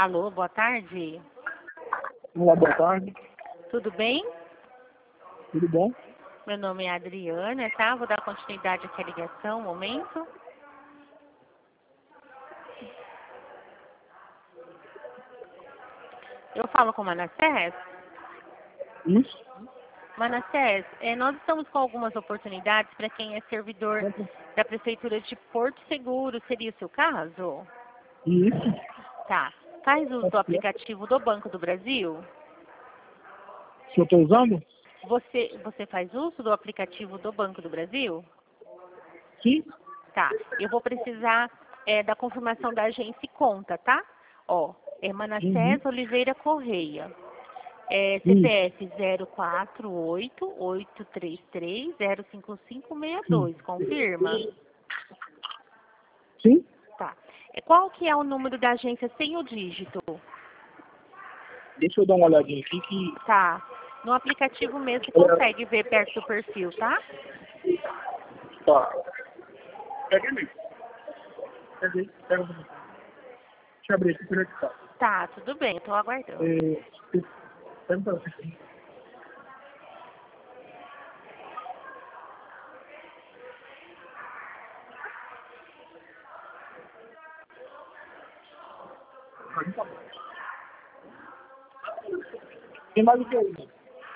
Alô, boa tarde. Olá, boa tarde. Tudo bem? Tudo bom? Meu nome é Adriana, tá? Vou dar continuidade aqui à ligação, um momento. Eu falo com Manassés. Isso? Manassés, nós estamos com algumas oportunidades para quem é servidor da Prefeitura de Porto Seguro. Seria o seu caso? Isso? Tá. Faz uso do aplicativo do Banco do Brasil? Se eu estou usando? Você faz uso do aplicativo do Banco do Brasil? Sim? Tá. Eu vou precisar da confirmação da agência e conta, tá? Ó, é Manassés Oliveira Correia. CPF 048-833-05562. Confirma? Sim? Tá. Qual que é o número da agência sem o dígito? Deixa eu dar uma olhadinha aqui que... Tá. No aplicativo mesmo você consegue ver perto do perfil, tá? Tá. Pega aí. Pega aí. Pega aí. Deixa eu abrir aqui para que tá. Tá, tudo bem. Tô aguardando. Pega pra você. Tem mais o que aí?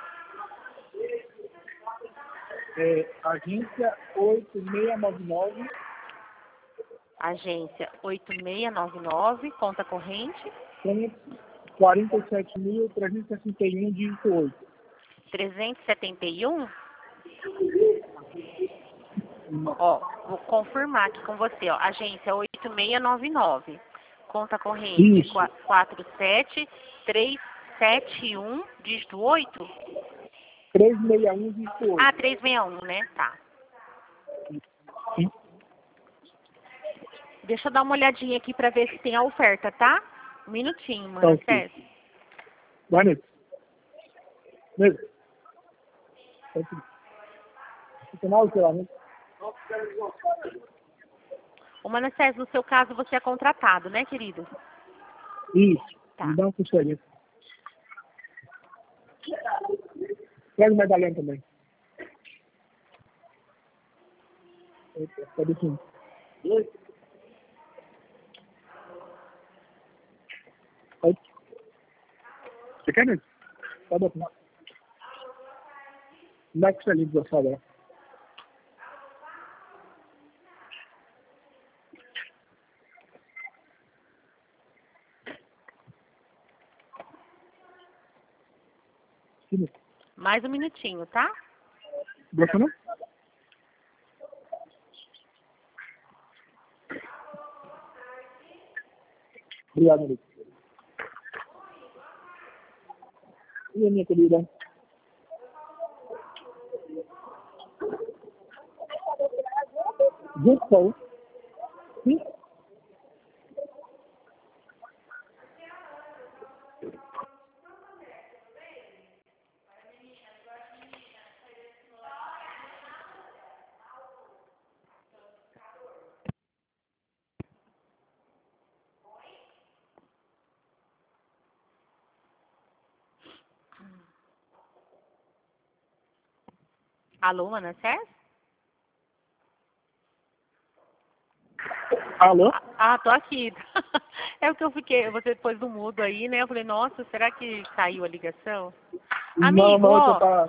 Agência 8699, Agência 8699, conta corrente, 47.361, dígito 8. 371. Ó, vou confirmar aqui com você, ó. Agência 8699. Conta corrente Isso. 47371, dígito 8. 361, dígito 8. Ah, 361, né? Tá. Sim. Deixa eu dar uma olhadinha aqui pra ver se tem a oferta, tá? Um minutinho, Manassés. Vai nele. Nele. Fica mal o celular, né? Ô, Manassés, no seu caso você é contratado, né, querido? Isso. Tá. Me dá uma puxadinha. Pega o medalhão também. Cadê aqui? Você quer, né? Tá bom. Dá a puxadinha pra você agora. Mais um minutinho, tá? Gosta, não? Obrigado, amigo. E a minha querida? Gente, Paulo. Sim? Alô, Manassés? Alô? Ah, tô aqui. É o que eu fiquei, você pôs do mudo aí, né? Eu falei, nossa, será que caiu a ligação? Amigo, Não, ó, eu tá...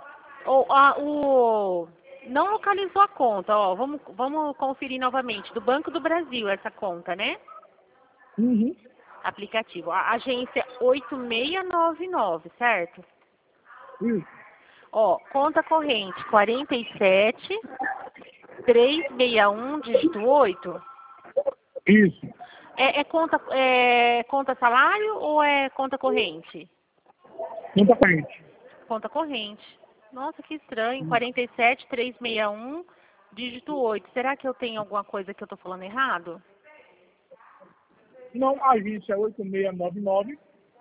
não localizou a conta, ó, vamos conferir novamente. Do Banco do Brasil, essa conta, né? Uhum. Aplicativo. A agência 8699, certo? Isso. Ó, conta corrente 47 361, dígito 8. Isso. Conta salário ou é conta corrente? Conta frente. Conta corrente. Nossa, que estranho. 47 361, dígito 8. Será que eu tenho alguma coisa que eu tô falando errado? Não, agência 8699,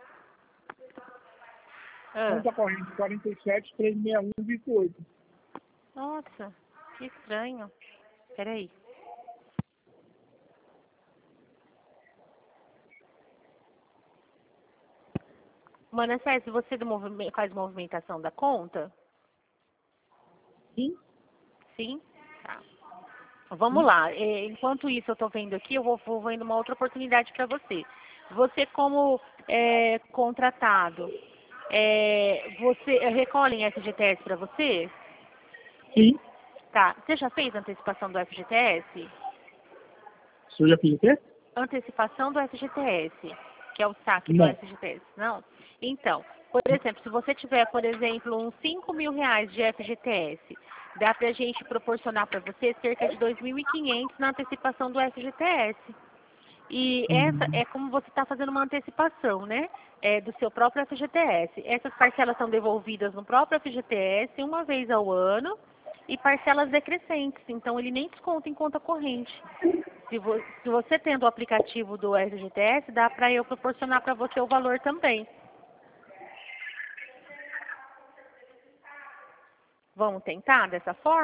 Ah, conta corrente 47.361, dígito 8. nossa, que estranho. Peraí. Manassés, você faz movimentação da conta? Sim. Sim? Tá. Vamos lá. Enquanto isso eu estou vendo aqui, eu vou vendo uma outra oportunidade para você. Você como contratado, você recolhem FGTS para você? Sim. Tá. Você já fez antecipação do FGTS? Você já fez o quê? Antecipação do FGTS, que é o saque do Não. FGTS, não? Então, por exemplo, se você tiver, por exemplo, uns 5 mil reais de FGTS, dá pra gente proporcionar para você cerca de 2.500 na antecipação do FGTS. E essa é como você está fazendo uma antecipação, né? Do seu próprio FGTS. Essas parcelas são devolvidas no próprio FGTS uma vez ao ano e parcelas decrescentes. Então, ele nem desconta em conta corrente. Se você tendo o aplicativo do FGTS, dá para eu proporcionar para você o valor também. Vamos tentar dessa forma?